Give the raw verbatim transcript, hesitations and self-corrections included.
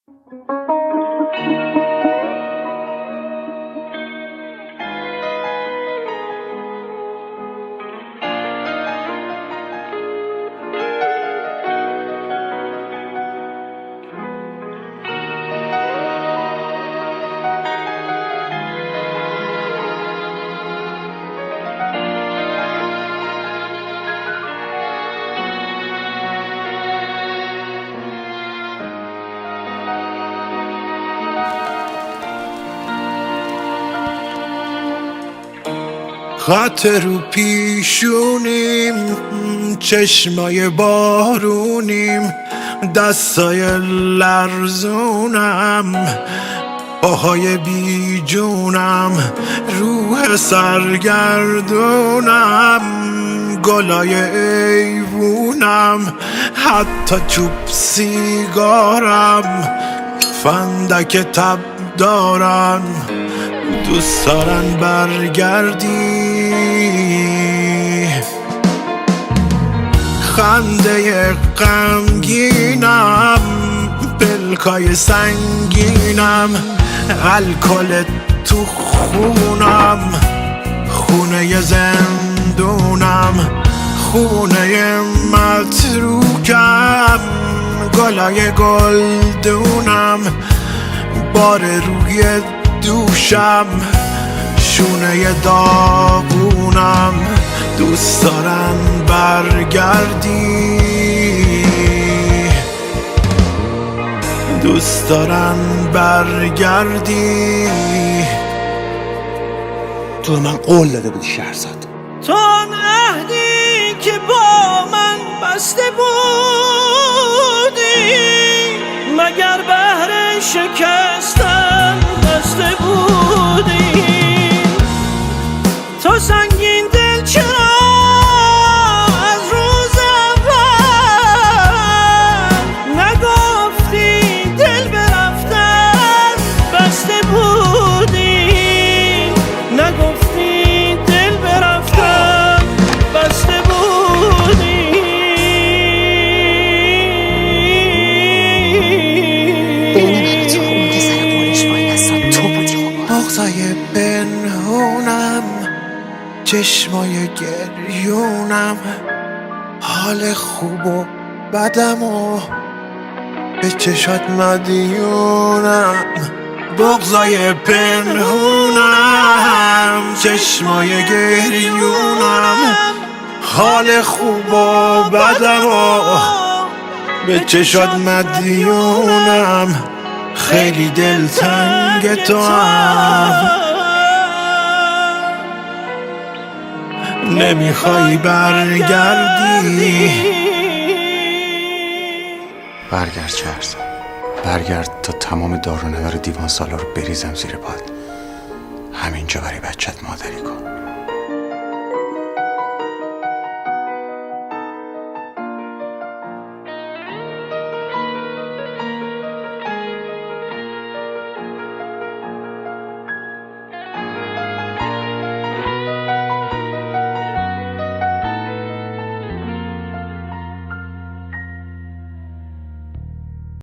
خط رو پیشونیم، چشمای بارونیم، دستای لرزونم، پاهای بی جونم، روح سرگردونم، گلای ایوونم، حتی چوب سیگارم، فندک تب دارم. دوست دارن برگردی، خنده غمگینم، پلکای سنگینم، الکل تو خونم، خونه زندونم، خونه متروکم، گلای گلدونم، بار روی دوشم، شونه داغونم. دوست دارن برگردی، دوست دارن برگردی. تو من قول داده بودی شهرزاد، تو آن عهدی که با من بسته بودی، مگر بهر شکستن بسته بودی؟ تو سنگین دل چرا از روز اول نگفتی دل برفتن بسته بودی؟ نگفتی دل برفتن بسته بودی؟ بین من و تو اون که سر قولش وایساد تو بودی. بغضای پنهونم، چشمای گریونم، حال خوب و بدم و به چشات مدیونم. بغضای پنهونم، چشمای گریونم، حال خوب و بدم و به چشات مدیونم. خیلی دلتنگ تو هم، نمیخوای برگردی. برگرد شهرزاد، برگرد تا تمام دارونور دیوان سالار رو بریزم زیر پات. همینجا برای بچت مادری کن.